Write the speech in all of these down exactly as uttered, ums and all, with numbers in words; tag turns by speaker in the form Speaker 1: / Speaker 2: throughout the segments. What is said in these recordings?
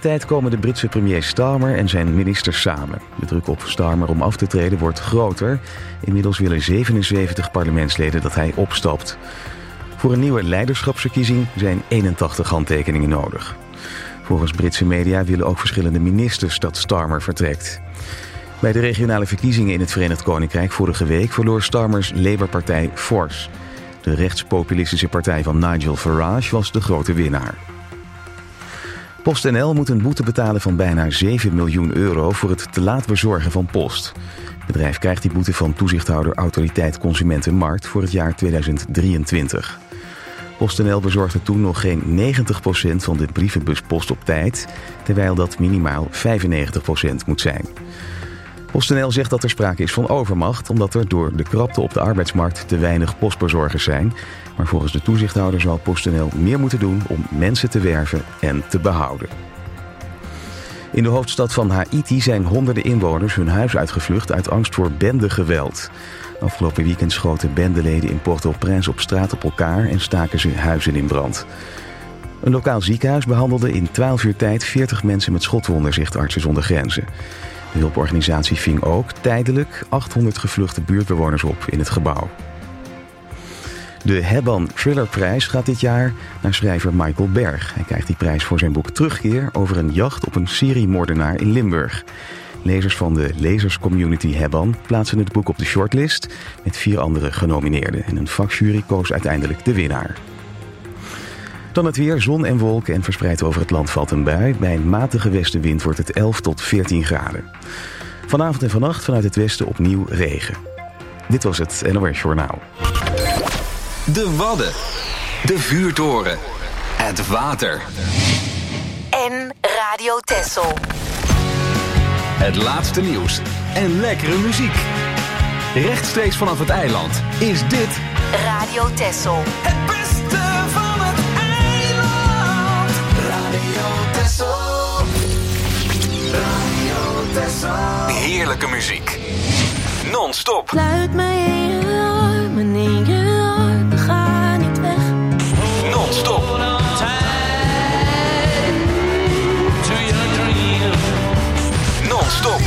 Speaker 1: tijd komen de Britse premier Starmer en zijn ministers samen. De druk op Starmer om af te treden wordt groter. Inmiddels willen zevenenzeventig parlementsleden dat hij opstapt. Voor een nieuwe leiderschapsverkiezing zijn eenentachtig handtekeningen nodig. Volgens Britse media willen ook verschillende ministers dat Starmer vertrekt. Bij de regionale verkiezingen in het Verenigd Koninkrijk vorige week verloor Starmers Labour-partij fors. De rechtspopulistische partij van Nigel Farage was de grote winnaar. PostNL moet een boete betalen van bijna zeven miljoen euro voor het te laat bezorgen van post. Het bedrijf krijgt die boete van toezichthouder Autoriteit Consumentenmarkt voor het jaar tweeduizend drieëntwintig. PostNL bezorgde toen nog geen negentig procent van de brievenbuspost op tijd, terwijl dat minimaal vijfennegentig procent moet zijn. PostNL zegt dat er sprake is van overmacht, omdat er door de krapte op de arbeidsmarkt te weinig postbezorgers zijn. Maar volgens de toezichthouder zal PostNL meer moeten doen om mensen te werven en te behouden. In de hoofdstad van Haïti zijn honderden inwoners hun huis uitgevlucht uit angst voor bendegeweld. Afgelopen weekend schoten bendeleden in Port-au-Prince op straat op elkaar en staken ze huizen in brand. Een lokaal ziekenhuis behandelde in twaalf uur tijd veertig mensen met schotwonden, zegt Artsen zonder Grenzen. De hulporganisatie ving ook tijdelijk achthonderd gevluchte buurtbewoners op in het gebouw. De Hebban Thrillerprijs gaat dit jaar naar schrijver Michael Berg. Hij krijgt die prijs voor zijn boek Terugkeer over een jacht op een seriemoordenaar in Limburg. Lezers van de lezerscommunity Hebban plaatsen het boek op de shortlist met vier andere genomineerden. En een vakjury koos uiteindelijk de winnaar. Dan het weer, zon en wolken en verspreid over het land valt een bui. Bij een matige westenwind wordt het elf tot veertien graden. Vanavond en vannacht vanuit het westen opnieuw regen. Dit was het N O S Journaal.
Speaker 2: De Wadden. De Vuurtoren. Het water.
Speaker 3: En Radio Texel.
Speaker 2: Het laatste nieuws en lekkere muziek. Rechtstreeks vanaf het eiland is dit
Speaker 3: Radio Texel.
Speaker 4: Het beste van het eiland. Radio Texel. Radio Texel.
Speaker 2: heerlijke muziek. Non-stop.
Speaker 5: Sluit mij in je armen, in je armen, ga niet weg.
Speaker 2: Non-stop. Non-stop.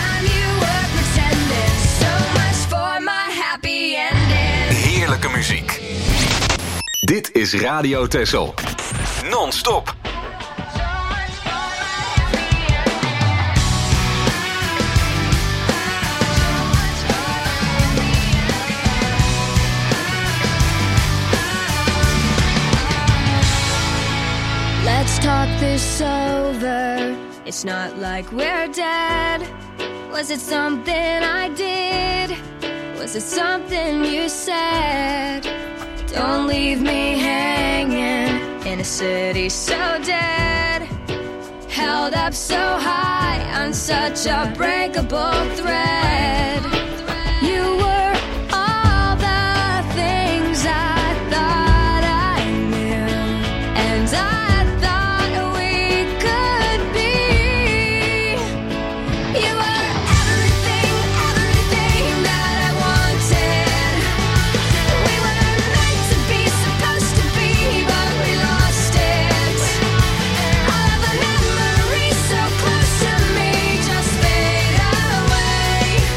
Speaker 2: Heerlijke muziek. Dit is Radio Texel. Non-stop.
Speaker 5: Let's talk this over. It's not like we're dead. Was it something I did? Was it something you said? Don't leave me hanging in a city so dead. Held up so high on such a breakable thread. You were all the things I thought I knew, and I
Speaker 6: Away.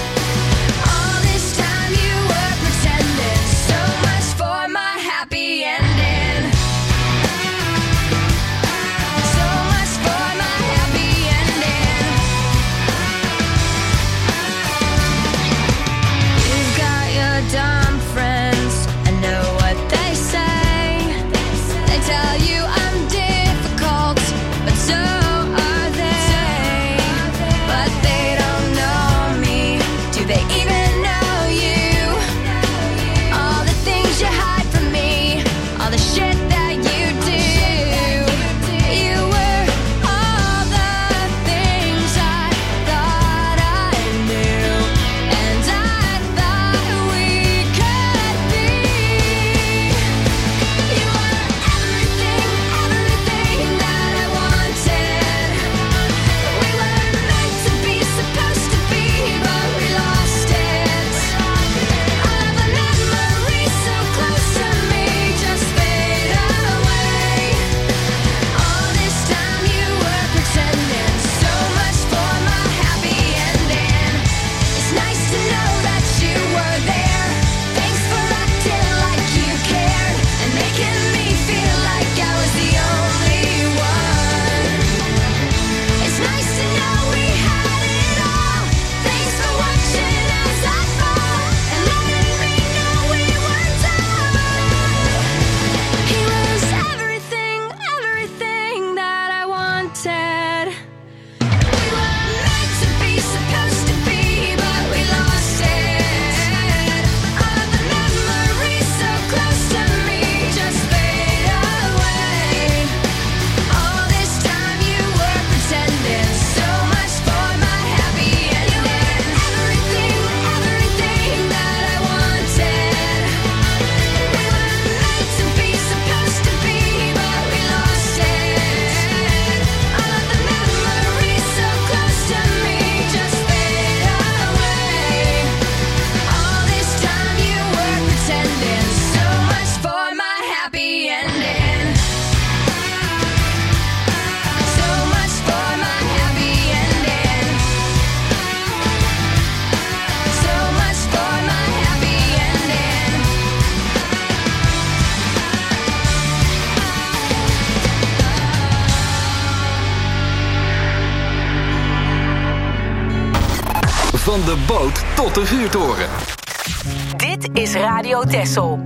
Speaker 2: Van de boot tot de vuurtoren.
Speaker 3: Dit is Radio Texel.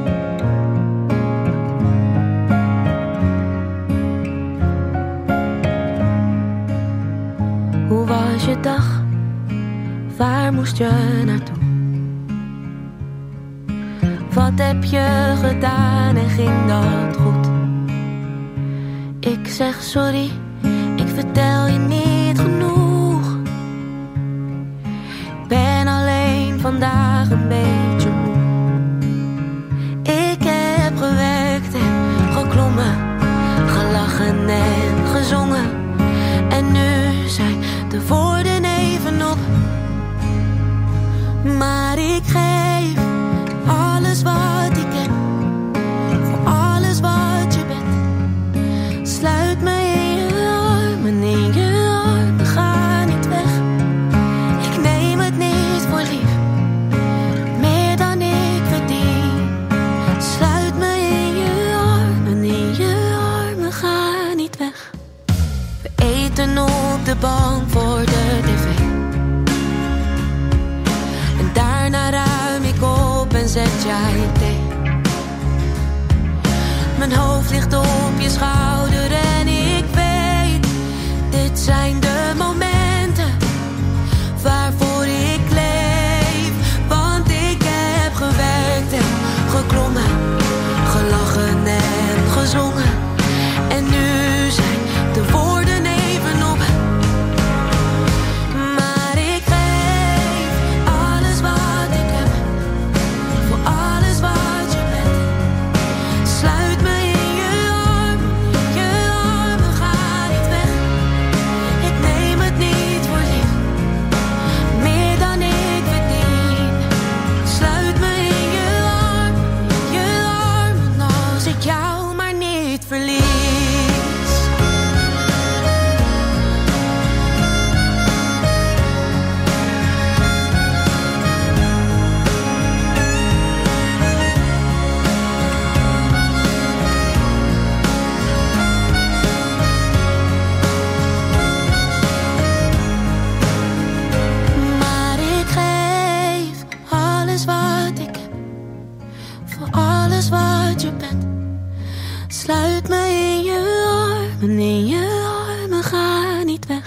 Speaker 6: Hoe was je dag? Waar moest je naartoe? Wat heb je gedaan en ging dat goed? Ik zeg sorry, ik vertel je niet genoeg. Ik ben alleen vandaag een beetje moe. Ik heb gewerkt en geklommen, gelachen en gezongen. En nu zijn de woorden even op. Maar ik geef alles wat ik heb, voor alles wat je bent. Sluit me in je armen, in je armen, ga niet weg. Ik neem het niet voor lief, meer dan ik verdien. Sluit me in je armen, in je armen, ga niet weg. We eten op de bank voor de tv. En daarna ruim ik op en zet jij thee. Mijn hoofd ligt op je schouder en ik weet, dit zijn de momenten waarvoor ik leef. Want ik heb gewerkt en geklommen, gelachen en gezongen. En nu zijn de woorden even op. Maar ik geef alles wat ik heb, voor alles wat je bent. Sluit me in je armen, je armen, ga niet weg. Ik neem het niet voor lief, meer dan ik verdien. Sluit me in je armen, je armen, als ik jou maar niet verlies. Maar ik geef alles wat ik heb, voor alles wat je bent. Sluit me in je armen, in je armen, ga niet weg.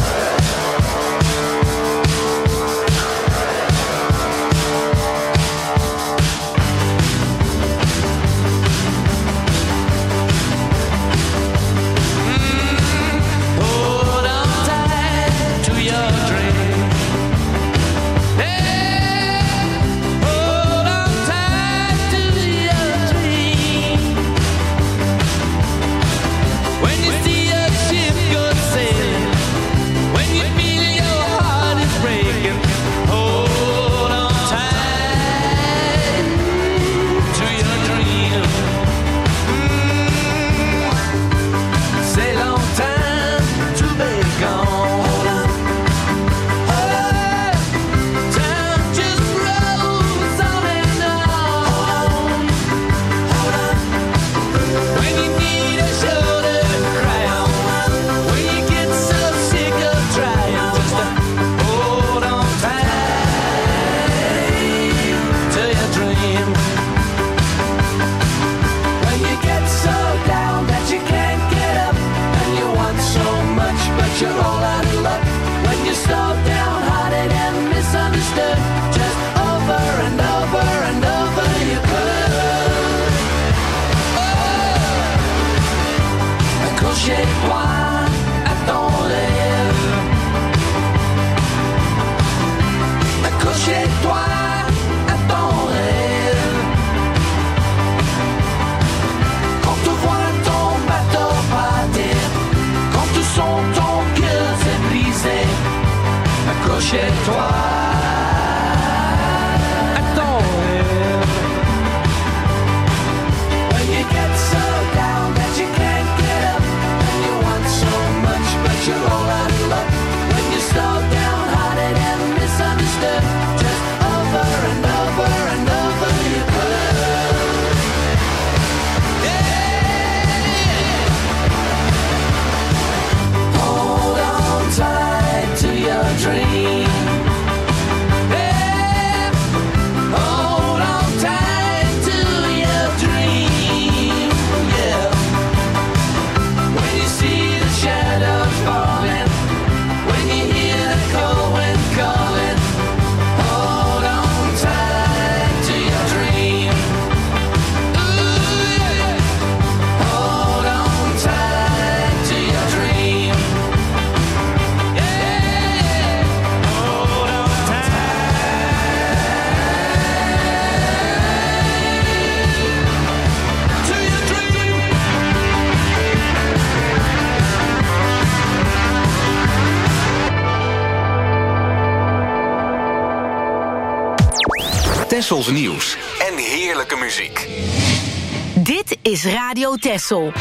Speaker 4: Hold on tight to your dream. Hey, hold on tight to your dream. When you see a ship go sailing, when you feel your heart is breaking, hold on tight to your dream. Say long time to be gone. Hold on, hold on. Time just rolls on and on. Hold on, when you need a shoulder to cry on, when you get so sick of trying, just to hold on tight to your dream. When you get so down that you can't get up, and you want so much but you're all out of luck. When you're so downhearted and misunderstood, just over and over and over you could. Oh, accrochez-toi à ton rêve. Accrochez-toi à ton rêve. Quand tu vois ton bateau partir, quand tu sens ton cœur se briser, accrochez-toi à ton rêve. When you get so down that you can't get up, and you want so much but you're all out of luck. When you're so downhearted and misunderstood, just over and over and over you could. Yeah. Hold on tight to your dream.
Speaker 2: Tessels nieuws en heerlijke muziek.
Speaker 3: Dit is Radio Tessel.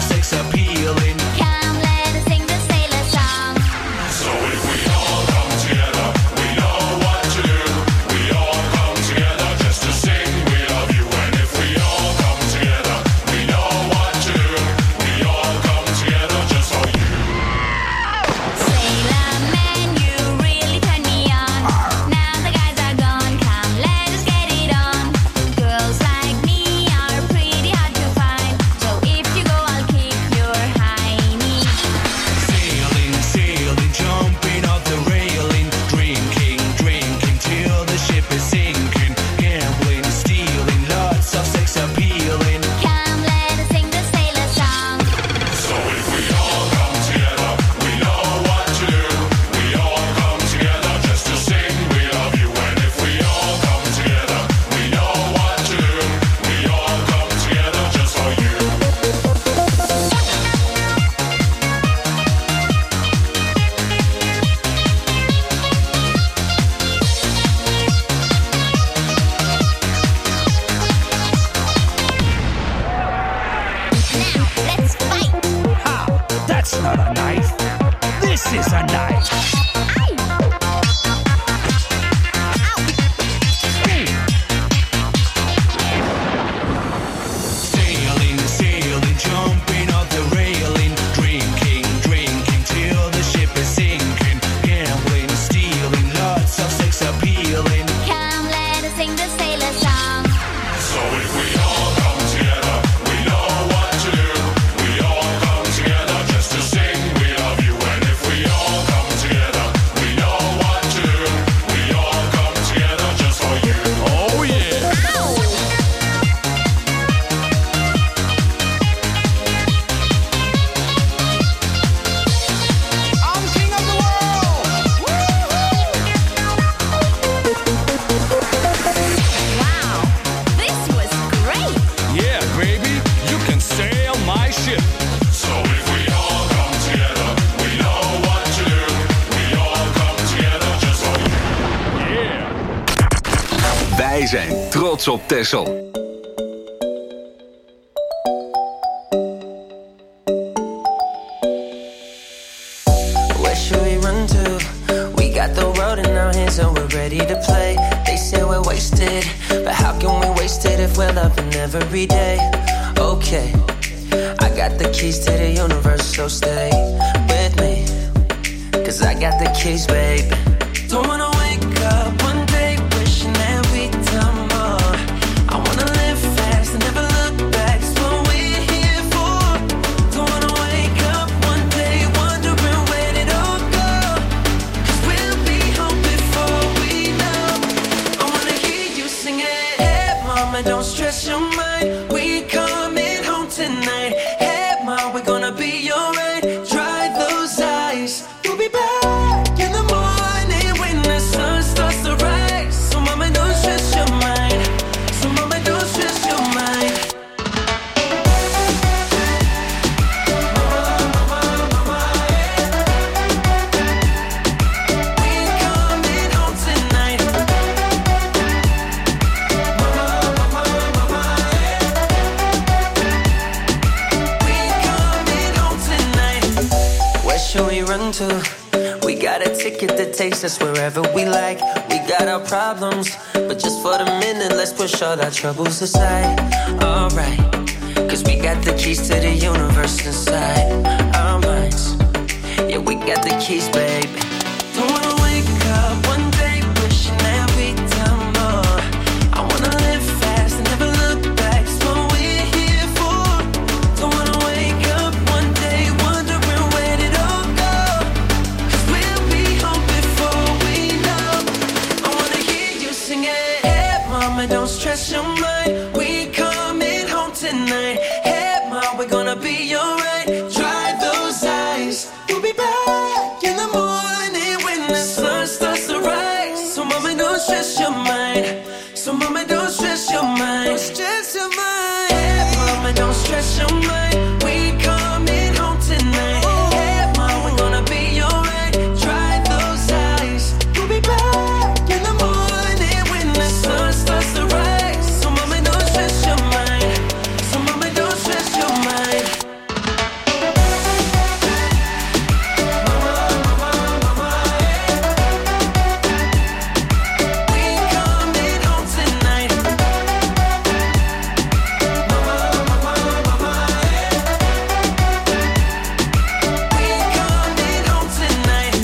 Speaker 6: Come let us sing the sailor song.
Speaker 7: So if we all come together
Speaker 2: Wij zijn trots op Texel.
Speaker 7: Where should we run to? We got the world in our hands and we're ready to play. They say we're wasted, but how can we waste it if we're loving every day? Okay, I got the keys to the universe, so stay with me, 'cause I got the keys, babe. Don't wanna wake up one day wishing that we'd done more. I wanna live fast and never look back, it's what we're here for. Don't wanna wake up one day wondering where did it all go, 'cause we'll be home before we know. I wanna hear you singing, hey mama, don't stress your mind, we coming home tonight. Hey mama, we're gonna be alright. Dry those eyes, we'll be back in the morning when the sun starts to rise. So mama, don't stress your mind. So mama, don't stress your mind. We coming home tonight. We coming home tonight. Where should we run to? We got a ticket that takes us wherever we like. We got our problems, but just for the minute, let's push all our troubles aside. Alright, 'cause we got the keys to the universe inside our minds. Yeah, we got the keys, babe. Don't wanna wake up one day wishing that we'd done more. I wanna live fast and never look back, it's what we're here for. Don't wanna wake up one day wondering where did it all go, 'cause we'll be home before we know. I wanna hear you singing, hey mama, don't stress your mind, we coming home tonight. Hey mama, we're gonna be alright. Dry those eyes, we'll be back in the morning when the sun starts to rise. So mama, don't stress your mind. So mama, don't stress your mind. Don't stress your mind. Hey mama, don't stress your mind, we coming home tonight. Hey mama, we're gonna be alright. Dry those eyes, we'll be back in the morning when the sun starts to rise. So mama, don't stress your mind. So mama, don't stress your mind. We coming home tonight. We coming home tonight.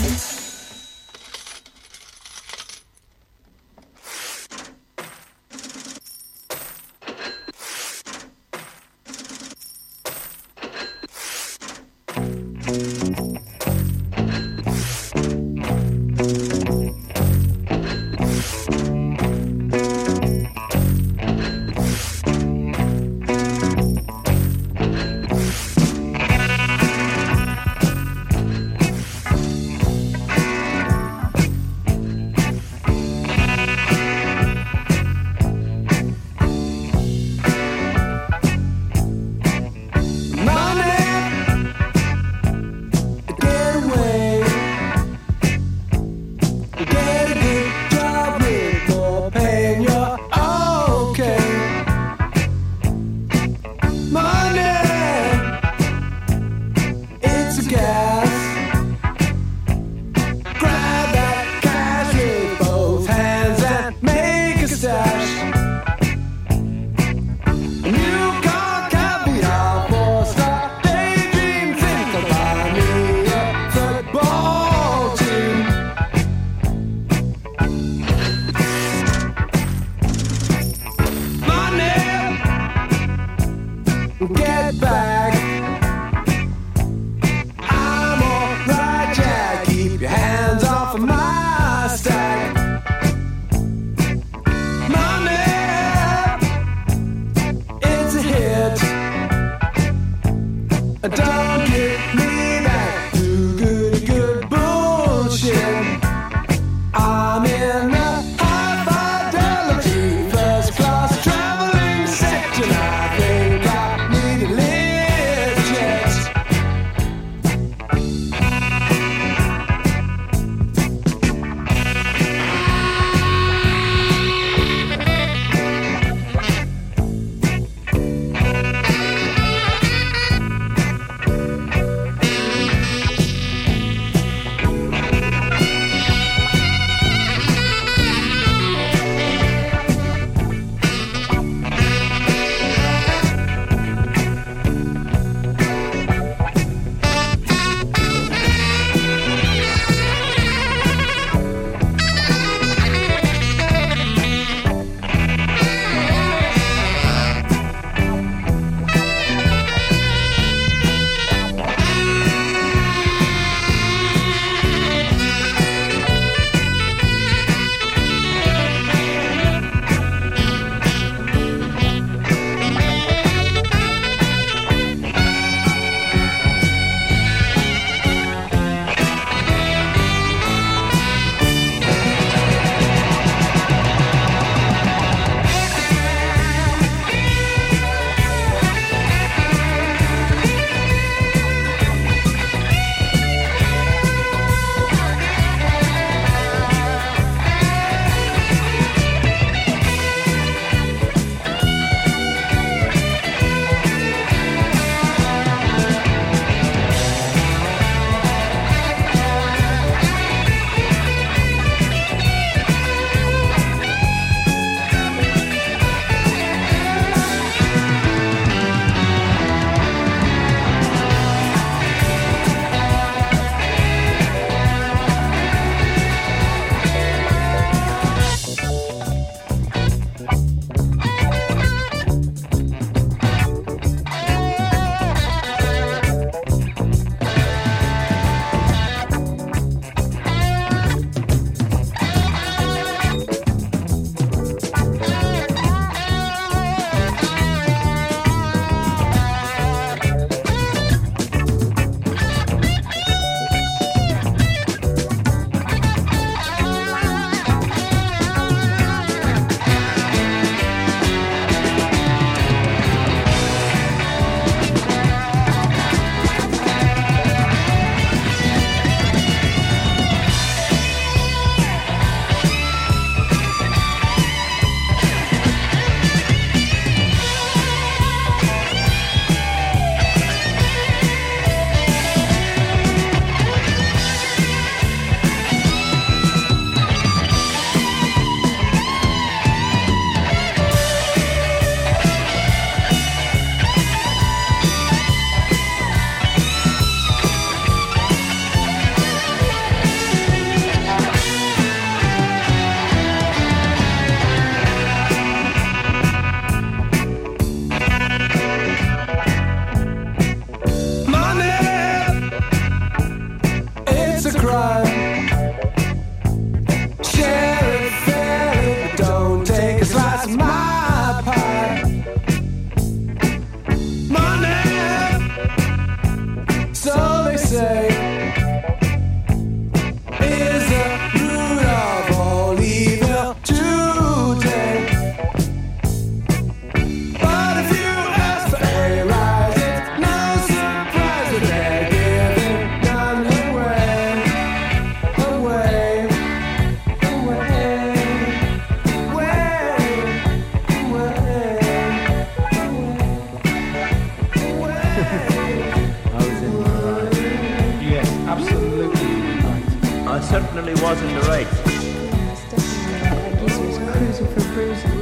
Speaker 4: my pie. Money, so they say, is the root of all evil today. But if you ask for a rise, it's no surprise that they're giving none away, away, away,
Speaker 8: Yes, absolutely right. I certainly was in the right.
Speaker 9: Yes, definitely. I guess he was cruising for bruising.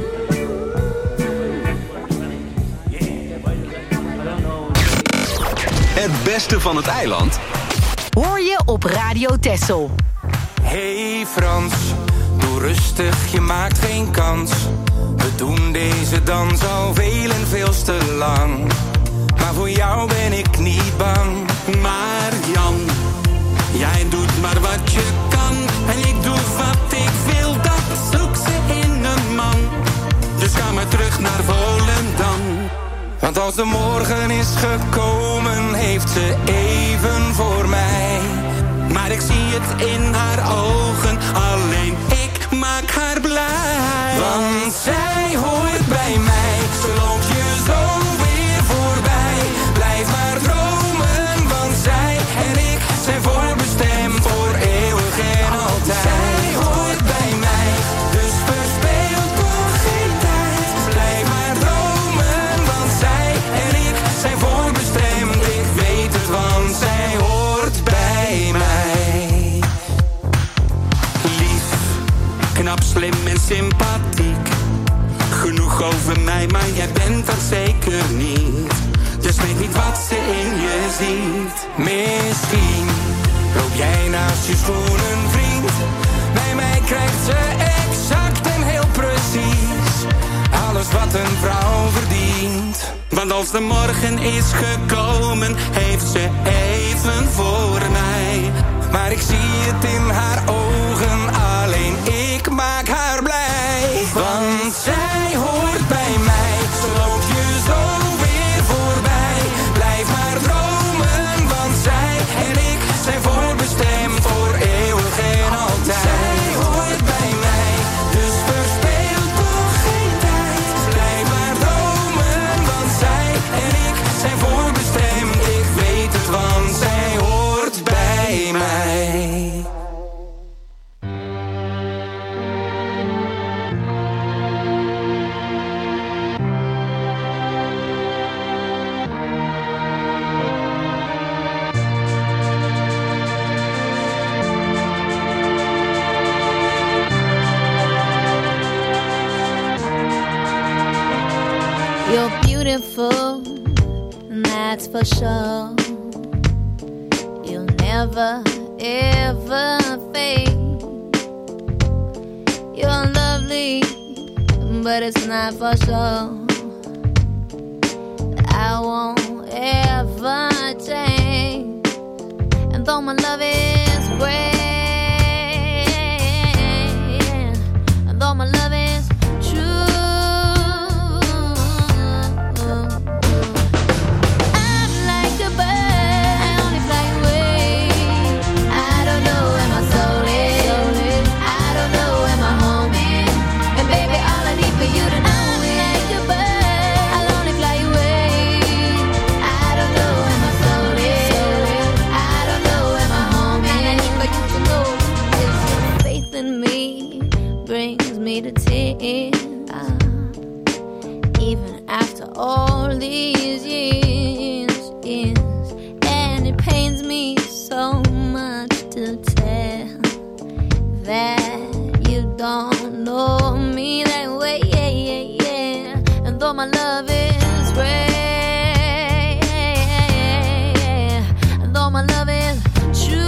Speaker 2: Het beste van het eiland
Speaker 3: Hoor je op Radio Texel.
Speaker 7: Hey Frans, doe rustig, je maakt geen kans. We doen deze dans al veel en veel te lang. Maar voor jou ben ik niet bang. Maar Jan, jij doet maar wat je kan. En ik doe wat ik wil, dat zoek ze in een man. Dus ga maar terug naar Volendam. Want als de morgen is gekomen, heeft ze even voor mij. Maar ik zie het in haar ogen, alleen ik maak haar blij. Want zij hoort bij mij, ze loopt je zo weer voorbij. Blijf maar dromen, want zij en ik zijn voorbestemd voor eeuwig en altijd. Zij hoort bij mij, dus verspeel toch geen tijd. Blijf maar dromen, want zij en ik zijn voorbestemd. Ik weet het, want zij hoort bij mij. Lief, knap, slim en sympathiek. Genoeg over mij, maar jij bent dat zeker niet. Dus weet niet wat ze in je ziet. Misschien loop jij naast je schoenen, vriend. Bij mij krijgt ze exact en heel precies alles wat een vrouw verdient. Want als de morgen is gekomen, heeft ze even voor mij. Maar ik zie het in haar ogen, alleen ik maak haar blij. Want zij hoort bij mij, ze loopt je zo weer voorbij. Blijf maar dromen, want zij en ik zijn voorbestemd voor eeuwig en altijd. Zij hoort bij mij, dus verspeel toch geen tijd. Blijf maar dromen, want zij en ik zijn voorbestemd. Ik weet het, want zij hoort bij mij.
Speaker 6: You're beautiful, and that's for sure. You'll never, ever fade. You're lovely, but it's not for sure. I won't ever change. And though my love is great, and though my love is true, I'm like a bird, I only fly away. I don't know where my soul is, I don't know where my home is. And baby, all I need for you to know is I'm like a bird, I'll only fly away. I don't know where my soul is, I don't know where my home is. And I need for you to know is your faith in me brings me to tears. Even after all these years, years, and it pains me so much to tell that you don't know me that way, yeah, yeah, yeah. And though my love is great, and though my love is true,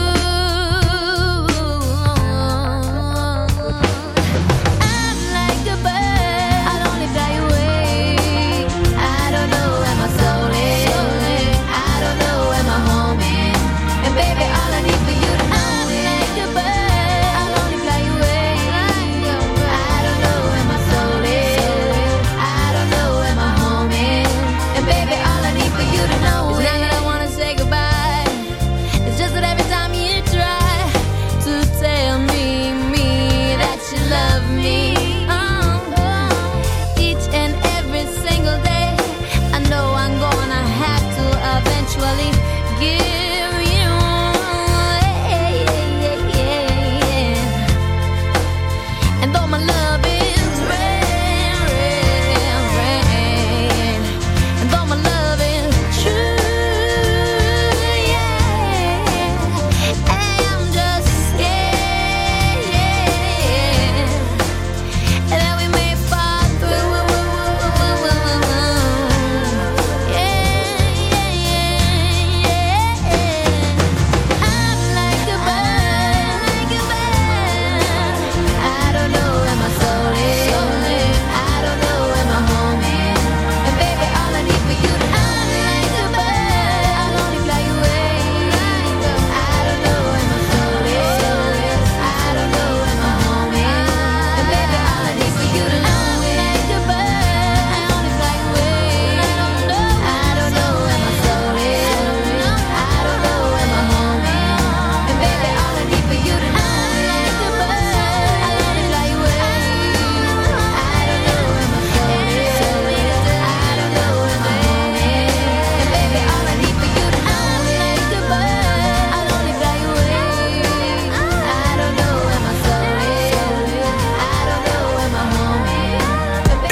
Speaker 6: I'm like a bird, I'll only fly away. I don't know where my soul is, I don't know where my home is. And baby, all I need for you to know is I'm like a bird, I'll only fly away. I don't know where my soul is,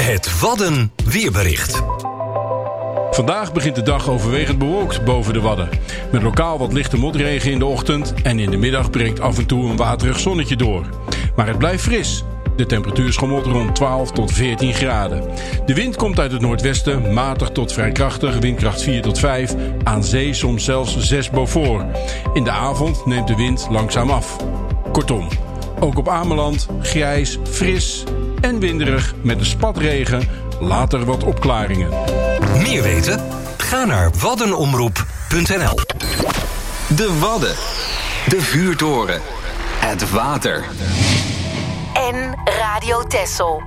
Speaker 10: Het Wadden weerbericht.
Speaker 11: Vandaag begint de dag overwegend bewolkt boven de Wadden. Met lokaal wat lichte motregen in de ochtend en in de middag breekt af en toe een waterig zonnetje door. Maar het blijft fris. De temperatuur schommelt rond twaalf tot veertien graden. De wind komt uit het noordwesten, matig tot vrij krachtig, windkracht vier tot vijf. Aan zee soms zelfs zes Beaufort. In de avond neemt de wind langzaam af. Kortom, ook op Ameland grijs, fris en winderig met een spatregen, later wat opklaringen.
Speaker 10: Meer weten? Ga naar waddenomroep punt n l.
Speaker 2: De Wadden. De vuurtoren. Het water.
Speaker 3: En Radio Texel.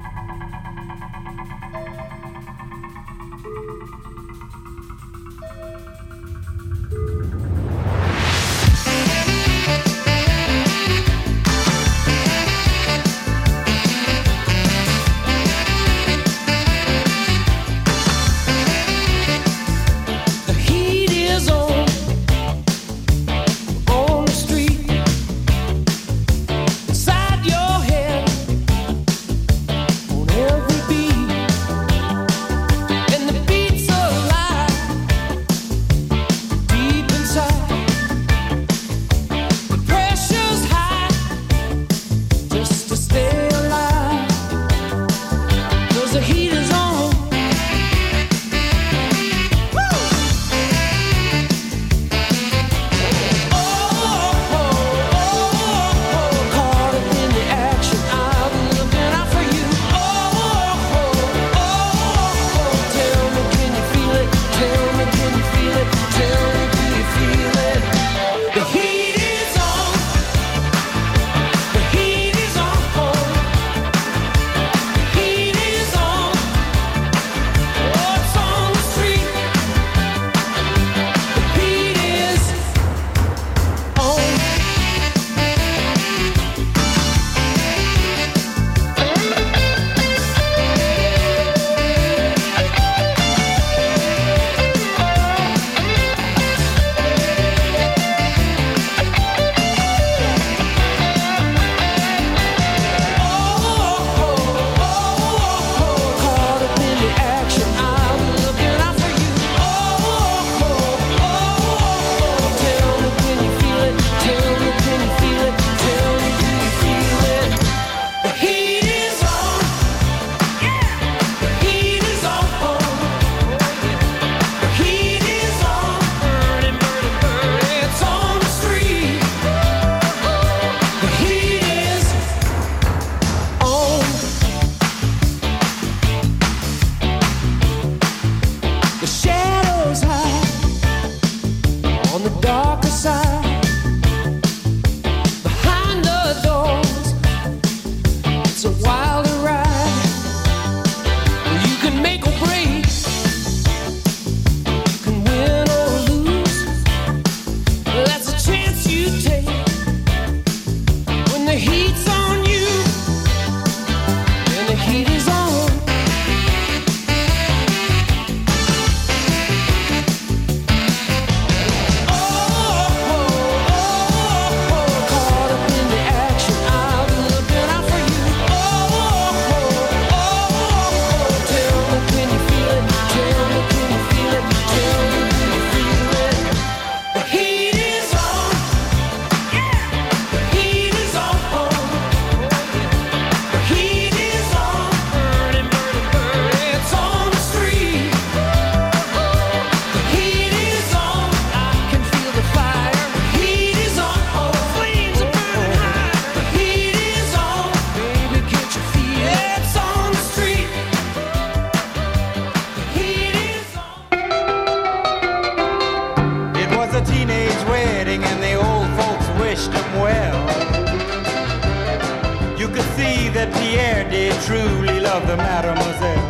Speaker 12: truly love the mademoiselle.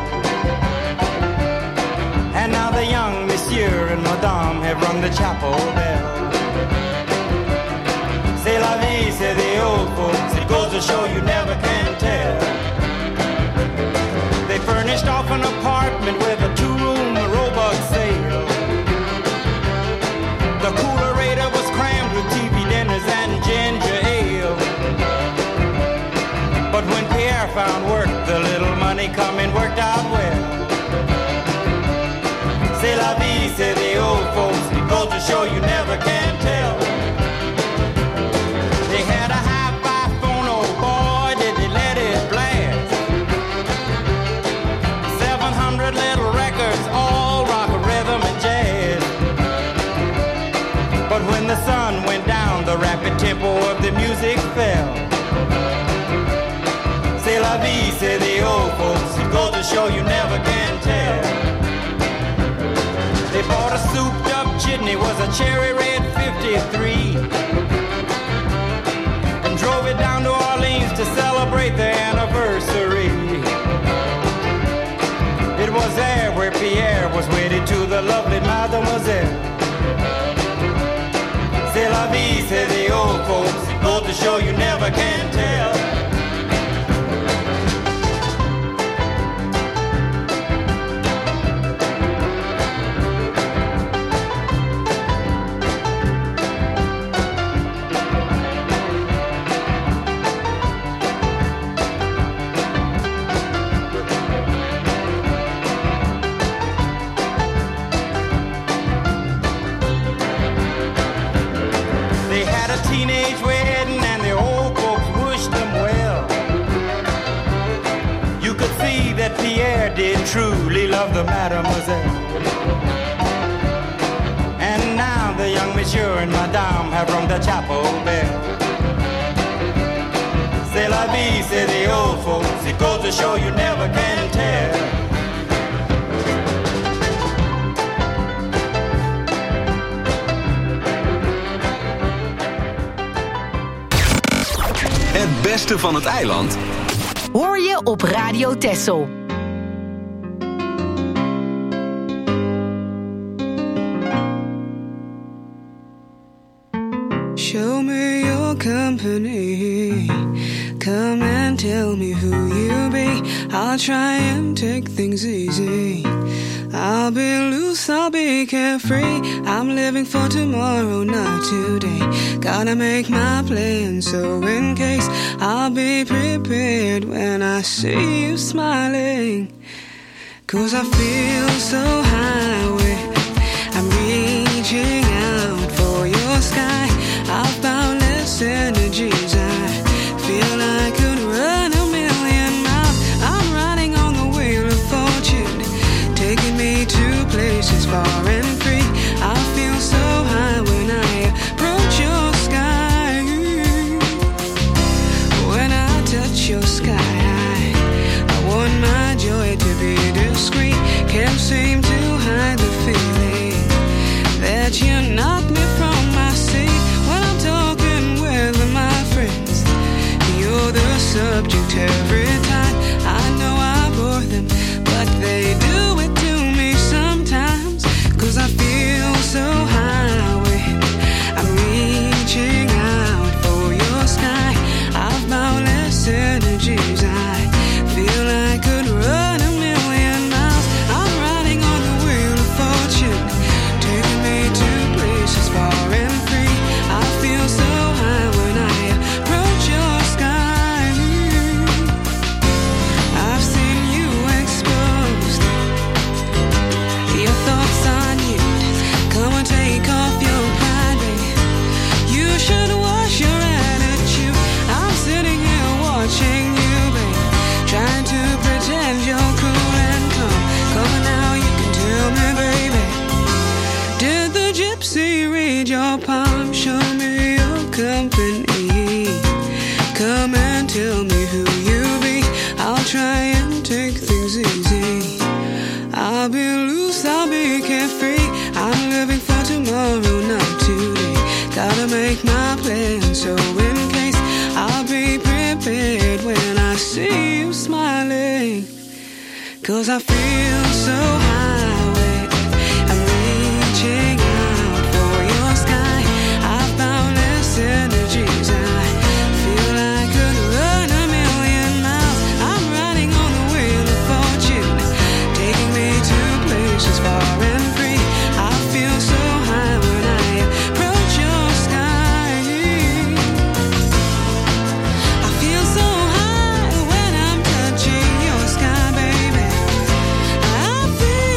Speaker 12: And now the young monsieur and madame have rung the chapel bell. C'est la vie, say the old folks, it goes to show you never can tell. They furnished off an apartment with a two-room robot sale. The coolerator was crammed with T V dinners and ginger ale. But when Pierre found work, the little money coming worked out chopstick fell. C'est la vie, say the old folks. It goes to show you never can tell. They bought a souped up jitney, was a cherry red fifty-three, and drove it down to Orleans to celebrate their anniversary. It was there where Pierre was wedded to the lovely mademoiselle. C'est la vie, say the old folks. It goes to show you never can tell. Teenage wedding and the old folks wished them well. You could see that Pierre did truly love the mademoiselle. And now the young monsieur and madame have rung the chapel bell. C'est la vie, say the old folks. It goes to show you never can tell.
Speaker 2: Het beste van het eiland
Speaker 3: hoor je op Radio Texel.
Speaker 13: Show me your company. Come and tell me who you be. I'll try and take things easy. I'll be loose, I'll be carefree. I'm living for tomorrow, not today. Gotta make my plan, so in case I'll be prepared when I see you smiling. Cause I feel so high with, I'm reaching out for your sky. I've boundless energies. I feel I could run a million miles. I'm riding on the wheel of fortune, taking me to places far and free. I feel so high when I approach your sky. When I touch your sky, I, I want my joy to be discreet. Can't seem to hide the feeling that you knock me from my seat. When I'm talking with my friends, you're the subject every time. I know I bore them, but they do it to me sometimes. Cause I feel so high when I'm reaching out for your sky. I've boundless energies. I feel I could run a million miles. I'm riding on the wheel of fortune, taking me to places far and free. I feel so high when I approach your sky. I've seen you exposed, your thoughts on you. Come and take off your pride, babe. You should wash your attitude. I'm sitting here watching you, babe, trying to pretend you're cool and calm. Come on now, you can tell me, baby, did the gypsy read your palm? Show me your company. Come and tell me who you be. I'll try and take things easy. I'll be loose, I'll be carefree. I'm living for tomorrow, not today. Gotta make my plan, so in case I'll be prepared when I see you smiling. Cause I feel so high when I'm reaching out for your sky. I've boundless energies. I feel I could run a million miles. I'm riding on the wheel of fortune, taking me to places far and free. I feel so high when I approach your sky. I feel so high when I'm touching your sky, baby. I feel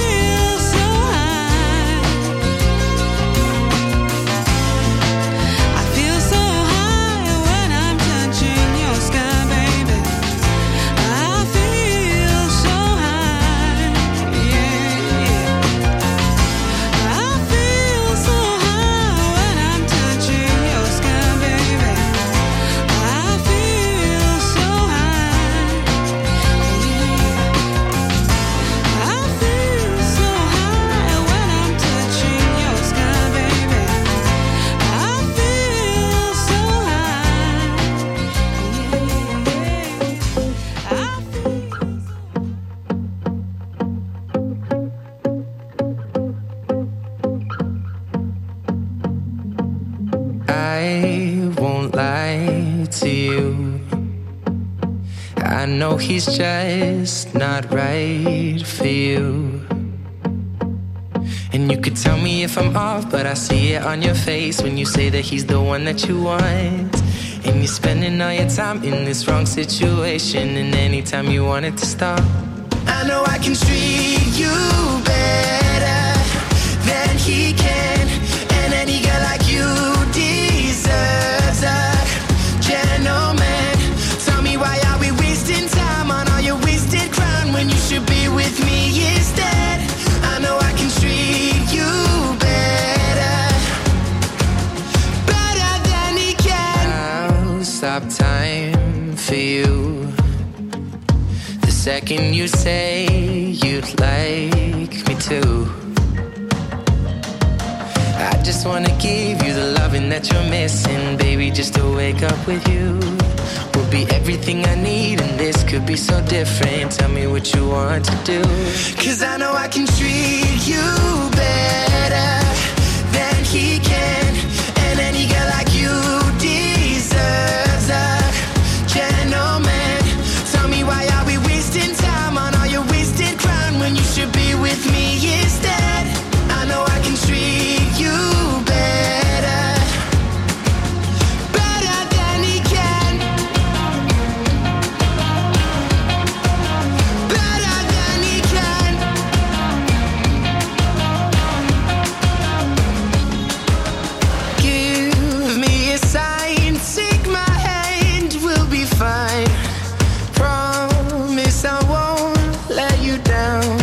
Speaker 7: know he's just not right for you. And you could tell me if I'm off, but I see it on your face when you say that he's the one that you want. And you're spending all your time in this wrong situation, and anytime you want it to stop, I know I can treat you better than he can. And any girl like you deserves a gentleman. Tell me, why are we wasting time on all your wasted crown when you should be with me instead? I know I can treat you better, better than he can. I'll stop time for you the second you say you'd like me to. I just wanna give you the loving that you're missing, baby. Just to wake up with you will be everything I need, and this could be so different. Tell me what you want to do, 'cause I know I can treat you better than he can. And any girl like you deserves a gentleman. Tell me, why are we wasting time on all your wasted crown when you should be with me instead? I know I can treat you better, better than he can, better than he can. Give me a sign, take my hand, we'll be fine. Promise I won't let you down.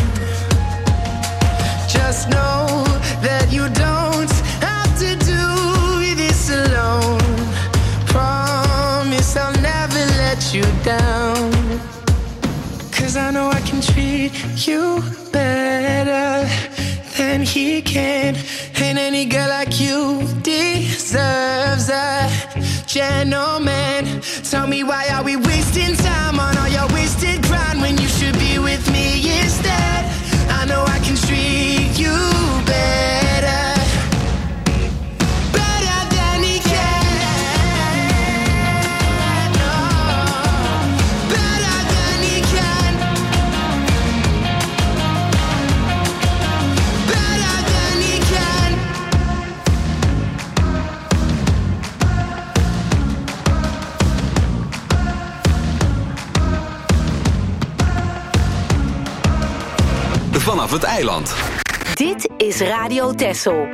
Speaker 7: Just know that you don't have to do this alone. Promise I'll never let you down. 'Cause I know I can treat you better than he can. And any girl like you deserves a gentleman. Tell me, why are we wasting time on all your wasted grind when you should be with me instead? I know I can treat you better, better than he can. Oh, better than he can, better than he can.
Speaker 2: Vanaf het eiland.
Speaker 3: Dit is Radio Texel.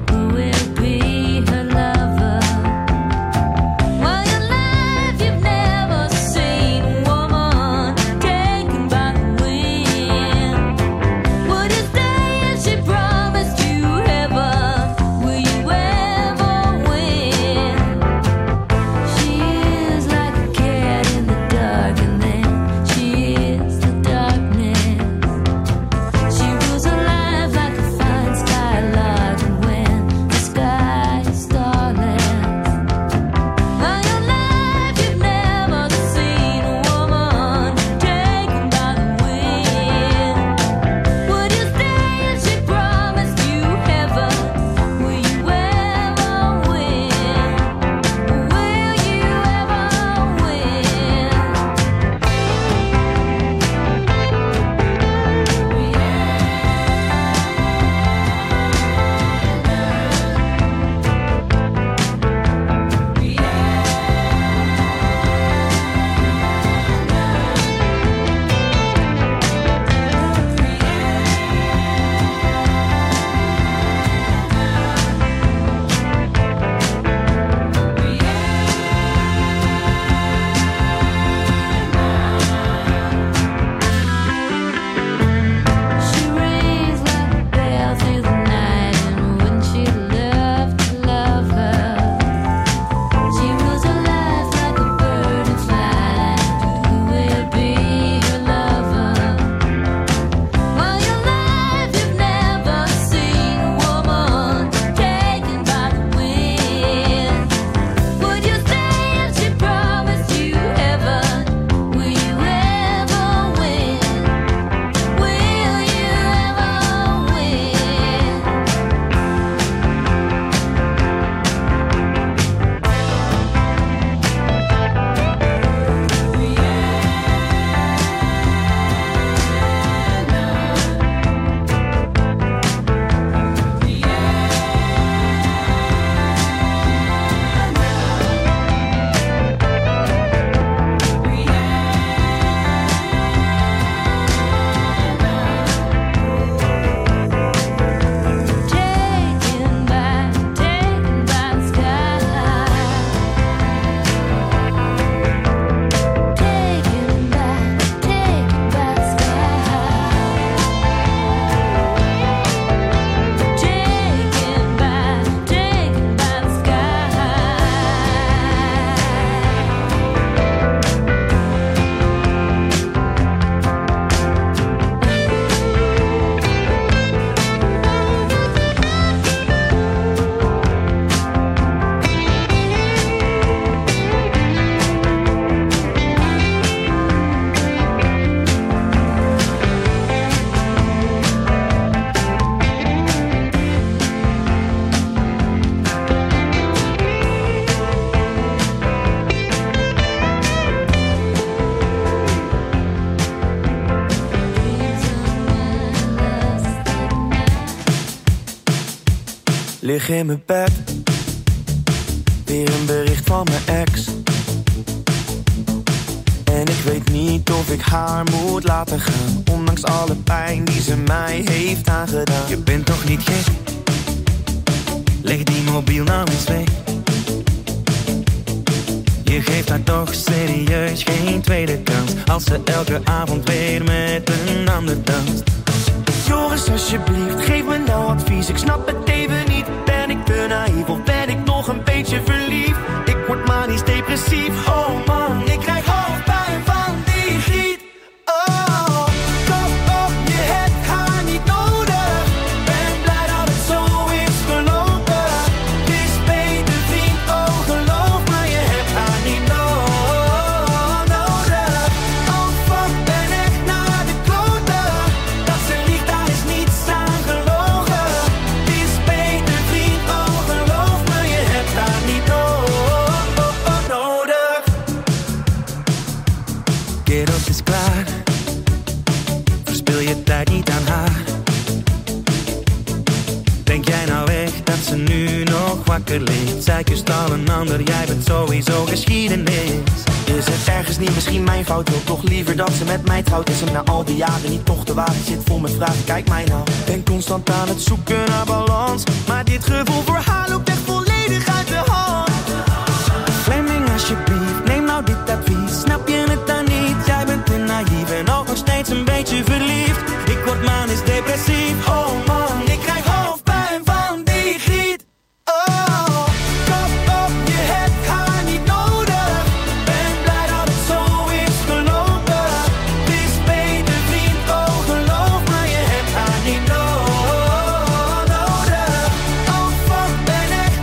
Speaker 5: Well, your life you've never
Speaker 14: Lig in mijn bed, weer een bericht van mijn ex. En ik weet niet of ik haar moet laten gaan, ondanks alle pijn die ze mij heeft aangedaan. Je bent toch niet gek? Leg die mobiel nou eens weg. Je geeft haar toch serieus geen tweede kans, als ze elke avond weer met een ander danst. Joris, alsjeblieft, geef me nou advies. Ik snap het even niet. Ben ik te naïef of ben ik nog een beetje verliefd? Ik word manisch depressief. Oh man, ik krijg hoofdpijn van die giet. Oh, kom op, je hebt haar niet nodig. Ben blij dat het zo is gelopen. Het is beter vriend, oh geloof me, je hebt haar niet no- nodig. Oh fuck, ben echt naar de kloten. Dat ze liegt, daar is niets aan gelogen. Het is beter vriend, oh geloof me, je hebt haar niet no- nodig. Kerels is klaar, verspil je tijd niet aan haar. Denk jij nou echt dat ze nu nog wakker ligt? Zij kust al een ander, jij bent sowieso geschiedenis. Is het ergens niet misschien mijn fout? Wil toch liever dat ze met mij trouwt? Is hem na al die jaren niet toch te wagen? Zit vol met vragen, kijk mij nou. Ben constant aan het zoeken naar balans, maar dit gevoel voor haar loopt echt volledig uit de hand. Fleming, alsjeblieft, neem nou dit advies. Snap je het dan niet? Jij bent te naïef en ook nog steeds een beetje verliefd. Ik word manisch depressief. Oh man, ik krijg hoofdpijn van die giet. Oh, kom op, je hebt haar niet nodig. Ben blij dat het zo is gelopen. Het is beter vriend, oh geloof me, je hebt haar niet no- nodig. Oh fuck, ben echt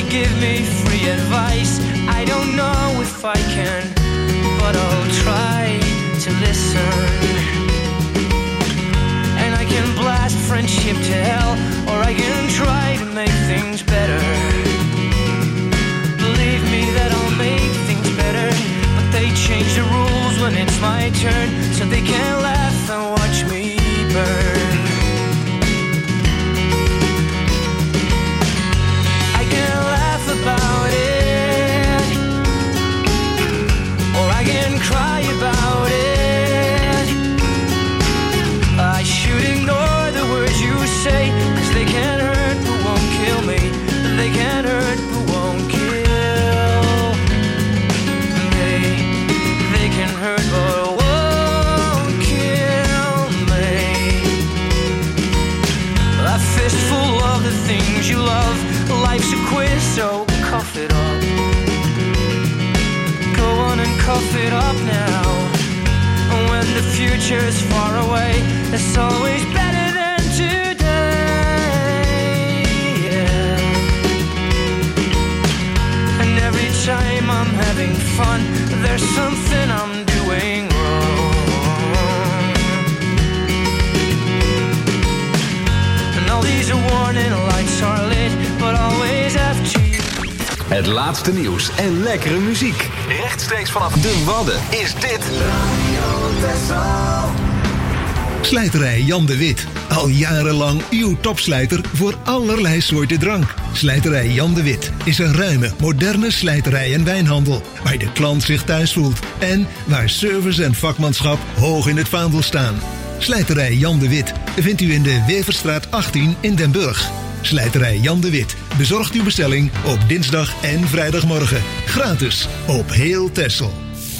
Speaker 7: give me free advice. I don't know if I can, but I'll try to listen. And I can blast friendship to hell, or I can try to make things better. Believe me that I'll make things better, but they change the rules when it's my turn, so they can laugh and watch me burn. I can laugh about it, or I can cry about it. I should ignore the words you say, 'cause they can't hurt but won't kill me. They can't hurt but won't kill me. They can hurt but won't kill me. A fistful of the things you love. Life's a quiz, so cough it up. Go on and cough it up now. When the future is far away, it's always better than today. Yeah. And every time I'm having fun, there's something I'm doing wrong. And all these warning lights are lit, but always after you.
Speaker 2: Het laatste nieuws en lekkere muziek. Rechtstreeks vanaf de Wadden is dit
Speaker 15: Slijterij Jan de Wit. Al jarenlang uw topslijter voor allerlei soorten drank. Slijterij Jan de Wit is een ruime, moderne slijterij en wijnhandel, waar de klant zich thuis voelt en waar service en vakmanschap hoog in het vaandel staan. Slijterij Jan de Wit vindt u in de Weverstraat achttien in Den Burg. Slijterij Jan de Wit bezorgt uw bestelling op dinsdag en vrijdagmorgen. Gratis op heel Texel.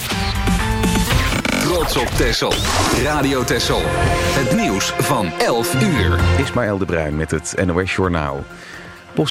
Speaker 2: Trots op Texel. Radio Texel. Het nieuws van elf uur.
Speaker 1: Ismaël de Bruin met het N O S Journaal.